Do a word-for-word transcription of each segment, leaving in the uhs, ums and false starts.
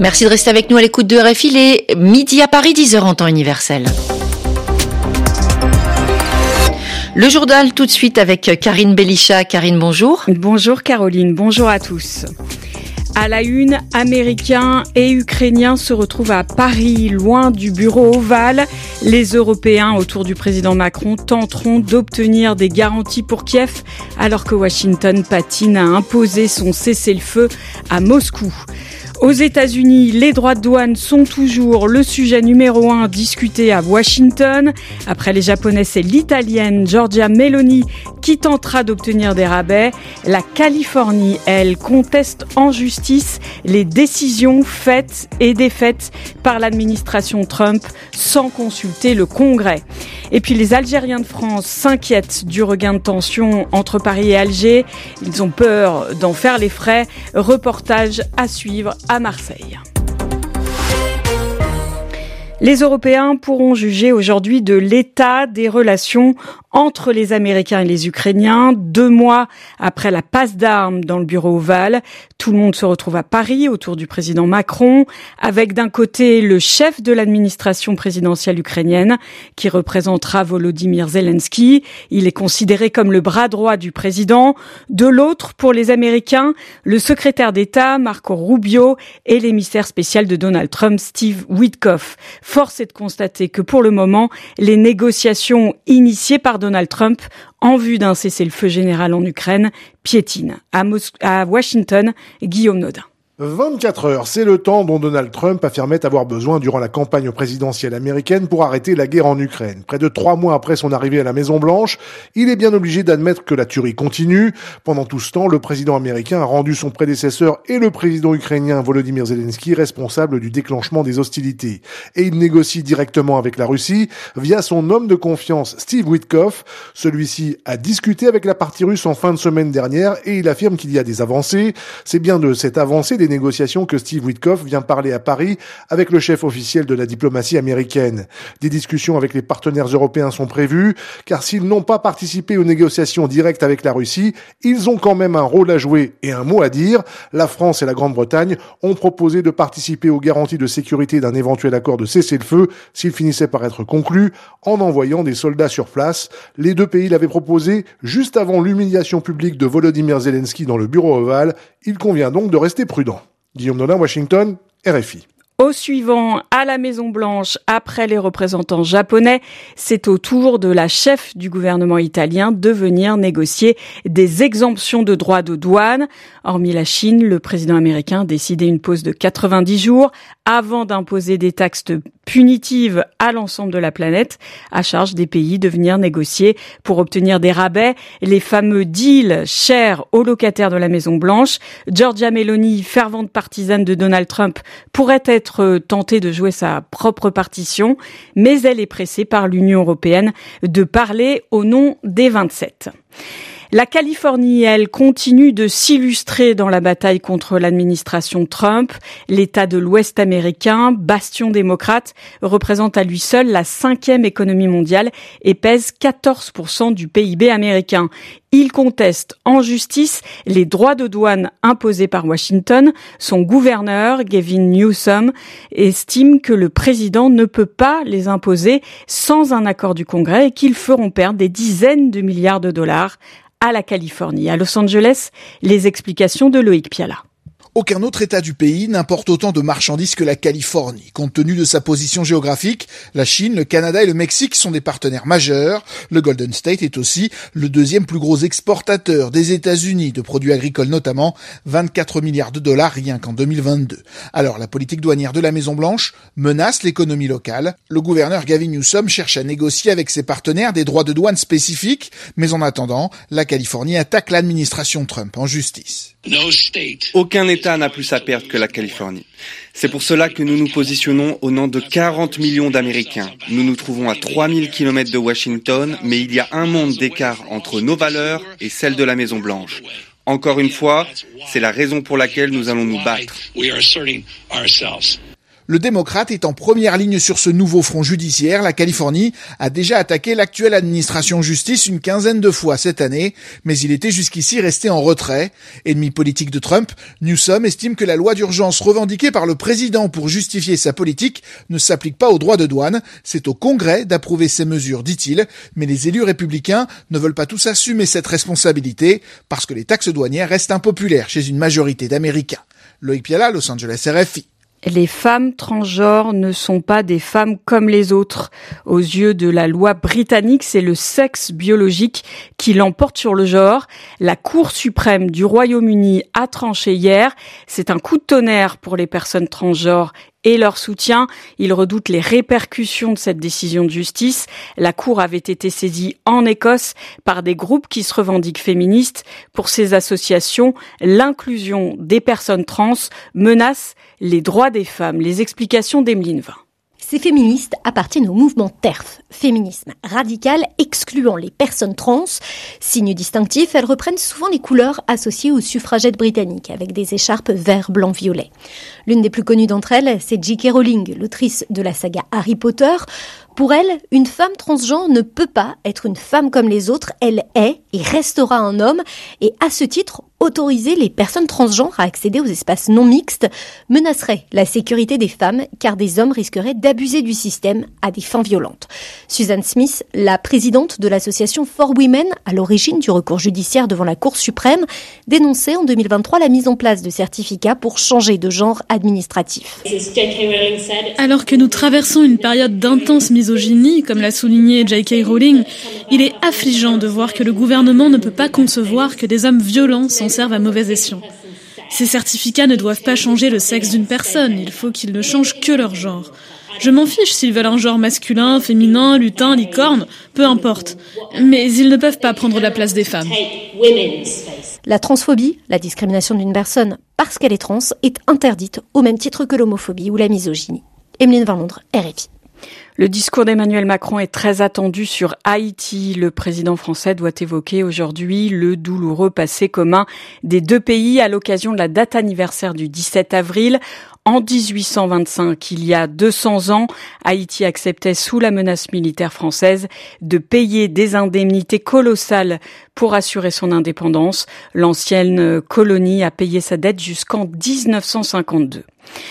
Merci de rester avec nous à l'écoute de R F I. Il est midi à Paris, dix heures en temps universel. Le journal tout de suite avec Karine Belisha. Karine, bonjour. Bonjour Caroline, bonjour à tous. À la une, Américains et Ukrainiens se retrouvent à Paris, loin du bureau ovale. Les Européens, autour du président Macron, tenteront d'obtenir des garanties pour Kiev, alors que Washington patine à imposer son cessez-le-feu à Moscou. Aux États-Unis, les droits de douane sont toujours le sujet numéro un discuté à Washington. Après les Japonais, c'est l'Italienne Giorgia Meloni qui tentera d'obtenir des rabais. La Californie, elle, conteste en justice les décisions faites et défaites par l'administration Trump sans consulter le Congrès. Et puis les Algériens de France s'inquiètent du regain de tension entre Paris et Alger. Ils ont peur d'en faire les frais. Reportage à suivre à Marseille. Les Européens pourront juger aujourd'hui de l'état des relations entre les Américains et les Ukrainiens. Deux mois après la passe d'armes dans le bureau ovale, tout le monde se retrouve à Paris autour du président Macron, avec d'un côté le chef de l'administration présidentielle ukrainienne qui représentera Volodymyr Zelensky. Il est considéré comme le bras droit du président. De l'autre, pour les Américains, le secrétaire d'État Marco Rubio et l'émissaire spécial de Donald Trump Steve Witkoff. Force est de constater que pour le moment, les négociations initiées par Donald Trump en vue d'un cessez-le-feu général en Ukraine piétinent. À, Mos- à Washington, Guillaume Nodin. vingt-quatre heures, c'est le temps dont Donald Trump affirmait avoir besoin durant la campagne présidentielle américaine pour arrêter la guerre en Ukraine. Près de trois mois après son arrivée à la Maison-Blanche, il est bien obligé d'admettre que la tuerie continue. Pendant tout ce temps, le président américain a rendu son prédécesseur et le président ukrainien Volodymyr Zelensky responsables du déclenchement des hostilités. Et il négocie directement avec la Russie via son homme de confiance Steve Witkoff. Celui-ci a discuté avec la partie russe en fin de semaine dernière et il affirme qu'il y a des avancées. C'est bien de cette avancée des négociations que Steve Witkoff vient parler à Paris avec le chef officiel de la diplomatie américaine. Des discussions avec les partenaires européens sont prévues, car s'ils n'ont pas participé aux négociations directes avec la Russie, ils ont quand même un rôle à jouer et un mot à dire. La France et la Grande-Bretagne ont proposé de participer aux garanties de sécurité d'un éventuel accord de cessez-le-feu s'il finissait par être conclu, en envoyant des soldats sur place. Les deux pays l'avaient proposé juste avant l'humiliation publique de Volodymyr Zelensky dans le bureau ovale. Il convient donc de rester prudent. Guillaume Nodin, Washington, R F I. Au suivant, à la Maison-Blanche, après les représentants japonais, c'est au tour de la chef du gouvernement italien de venir négocier des exemptions de droits de douane. Hormis la Chine, le président américain a décidé une pause de quatre-vingt-dix jours avant d'imposer des taxes punitives à l'ensemble de la planète, à charge des pays de venir négocier pour obtenir des rabais, les fameux deals chers aux locataires de la Maison-Blanche. Giorgia Meloni, fervente partisane de Donald Trump, pourrait être tentée de jouer sa propre partition, mais elle est pressée par l'Union européenne de parler au nom des vingt-sept. La Californie, elle, continue de s'illustrer dans la bataille contre l'administration Trump. L'État de l'Ouest américain, bastion démocrate, représente à lui seul la cinquième économie mondiale et pèse quatorze pour cent du P I B américain. Il conteste en justice les droits de douane imposés par Washington. Son gouverneur, Gavin Newsom, estime que le président ne peut pas les imposer sans un accord du Congrès et qu'ils feront perdre des dizaines de milliards de dollars à la Californie. À Los Angeles, les explications de Loïc Piala. Aucun autre État du pays n'importe autant de marchandises que la Californie. Compte tenu de sa position géographique, la Chine, le Canada et le Mexique sont des partenaires majeurs. Le Golden State est aussi le deuxième plus gros exportateur des États-Unis, de produits agricoles notamment, vingt-quatre milliards de dollars rien qu'en deux mille vingt-deux. Alors la politique douanière de la Maison-Blanche menace l'économie locale. Le gouverneur Gavin Newsom cherche à négocier avec ses partenaires des droits de douane spécifiques, mais en attendant, la Californie attaque l'administration Trump en justice. Aucun État n'a plus à perdre que la Californie. C'est pour cela que nous nous positionnons au nom de quarante millions d'Américains. Nous nous trouvons à trois mille kilomètres de Washington, mais il y a un monde d'écart entre nos valeurs et celles de la Maison-Blanche. Encore une fois, c'est la raison pour laquelle nous allons nous battre. Le démocrate est en première ligne sur ce nouveau front judiciaire. La Californie a déjà attaqué l'actuelle administration justice une quinzaine de fois cette année, mais il était jusqu'ici resté en retrait. Ennemi politique de Trump, Newsom estime que la loi d'urgence revendiquée par le président pour justifier sa politique ne s'applique pas aux droits de douane. C'est au Congrès d'approuver ces mesures, dit-il, mais les élus républicains ne veulent pas tous assumer cette responsabilité parce que les taxes douanières restent impopulaires chez une majorité d'Américains. Loïc Piala, Los Angeles R F I. Les femmes transgenres ne sont pas des femmes comme les autres. Aux yeux de la loi britannique, c'est le sexe biologique qui l'emporte sur le genre. La Cour suprême du Royaume-Uni a tranché hier. C'est un coup de tonnerre pour les personnes transgenres et leur soutien. Ils redoutent les répercussions de cette décision de justice. La Cour avait été saisie en Écosse par des groupes qui se revendiquent féministes. Pour ces associations, l'inclusion des personnes trans menace les droits des femmes. Les explications d'Emeline Vin. Ces féministes appartiennent au mouvement T E R F, féminisme radical excluant les personnes trans. Signe distinctif, elles reprennent souvent les couleurs associées aux suffragettes britanniques, avec des écharpes vert, blanc, violet. L'une des plus connues d'entre elles, c'est J K Rowling, l'autrice de la saga Harry Potter. Pour elle, une femme transgenre ne peut pas être une femme comme les autres. Elle est et restera un homme. Et à ce titre, autoriser les personnes transgenres à accéder aux espaces non mixtes menacerait la sécurité des femmes, car des hommes risqueraient d'abuser du système à des fins violentes. Suzanne Smith, la présidente de l'association For Women, à l'origine du recours judiciaire devant la Cour suprême, dénonçait en deux mille vingt-trois la mise en place de certificats pour changer de genre administratif. Alors que nous traversons une période d'intense misogynie, comme l'a souligné J K Rowling, il est affligeant de voir que le gouvernement ne peut pas concevoir que des hommes violents s'en servent à mauvais escient. Ces certificats ne doivent pas changer le sexe d'une personne, il faut qu'ils ne changent que leur genre. Je m'en fiche s'ils veulent un genre masculin, féminin, lutin, licorne, peu importe. Mais ils ne peuvent pas prendre la place des femmes. La transphobie, la discrimination d'une personne parce qu'elle est trans, est interdite au même titre que l'homophobie ou la misogynie. Emeline Vin, Londres, R F I. Le discours d'Emmanuel Macron est très attendu sur Haïti. Le président français doit évoquer aujourd'hui le douloureux passé commun des deux pays à l'occasion de la date anniversaire du dix-sept avril. En dix-huit cent vingt-cinq, il y a deux cents ans, Haïti acceptait sous la menace militaire française de payer des indemnités colossales pour assurer son indépendance. L'ancienne colonie a payé sa dette jusqu'en dix-neuf cent cinquante-deux.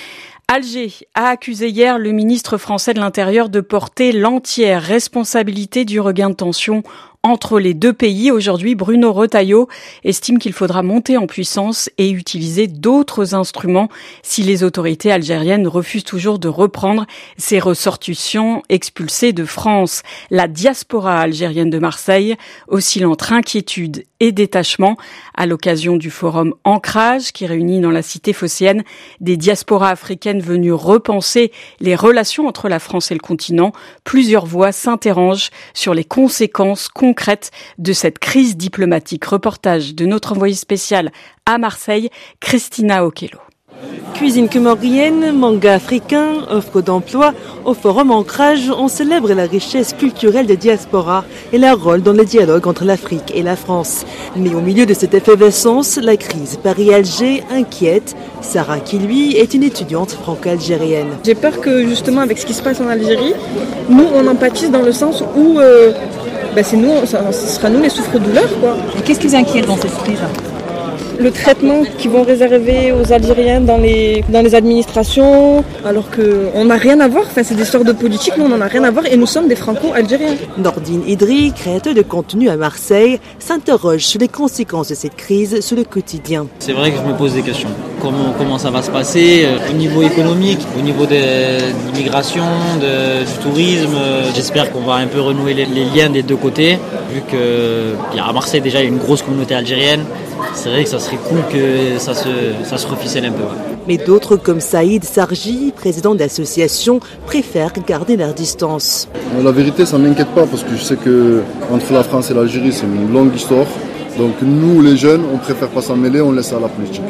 Alger a accusé hier le ministre français de l'Intérieur de porter l'entière responsabilité du regain de tension entre les deux pays. Aujourd'hui, Bruno Retailleau estime qu'il faudra monter en puissance et utiliser d'autres instruments si les autorités algériennes refusent toujours de reprendre ces ressortissants expulsés de France. La diaspora algérienne de Marseille oscille entre inquiétude et détachement à l'occasion du forum Ancrage qui réunit dans la cité phocéenne des diasporas africaines venues repenser les relations entre la France et le continent. Plusieurs voix s'interrogent sur les conséquences concrète de cette crise diplomatique. Reportage de notre envoyée spéciale à Marseille, Christina Okello. Cuisine comorienne, manga africain, offre d'emploi, au forum Ancrage, on célèbre la richesse culturelle des diasporas et leur rôle dans le dialogue entre l'Afrique et la France. Mais au milieu de cette effervescence, la crise Paris-Alger inquiète. Sarah, qui lui est une étudiante franco-algérienne. J'ai peur que justement avec ce qui se passe en Algérie, nous on empathise dans le sens où euh, bah, c'est nous, ça, ce sera nous les souffres-douleurs, quoi. Et qu'est-ce qui vous inquiète dans cette crise ? Le traitement qu'ils vont réserver aux Algériens dans les, dans les administrations, alors qu'on n'a rien à voir, enfin, c'est des histoires de politique, nous on n'en a rien à voir et nous sommes des franco-algériens. Nordine Idri, créateur de contenu à Marseille, s'interroge sur les conséquences de cette crise sur le quotidien. C'est vrai que je me pose des questions. Comment, comment ça va se passer euh, au niveau économique, au niveau de, de l'immigration, de, du tourisme. Euh, j'espère qu'on va un peu renouer les, les liens des deux côtés, vu qu'à Marseille déjà il y a une grosse communauté algérienne. C'est vrai que ça serait cool que ça se, ça se reficelle un peu. Ouais. Mais d'autres comme Saïd Sarji, président de l'association, préfèrent garder leur distance. La vérité, ça ne m'inquiète pas parce que je sais qu'entre la France et l'Algérie, c'est une longue histoire. Donc nous, les jeunes, on préfère pas s'en mêler, on laisse ça à la politique.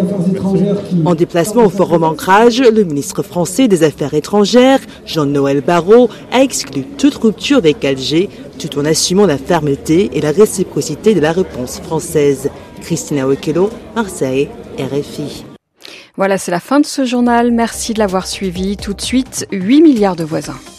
En déplacement au forum Ancrage, le ministre français des Affaires étrangères, Jean-Noël Barrot, a exclu toute rupture avec Alger, tout en assumant la fermeté et la réciprocité de la réponse française. Christina Okello, Marseille, R F I. Voilà, c'est la fin de ce journal. Merci de l'avoir suivi. Tout de suite, huit milliards de voisins.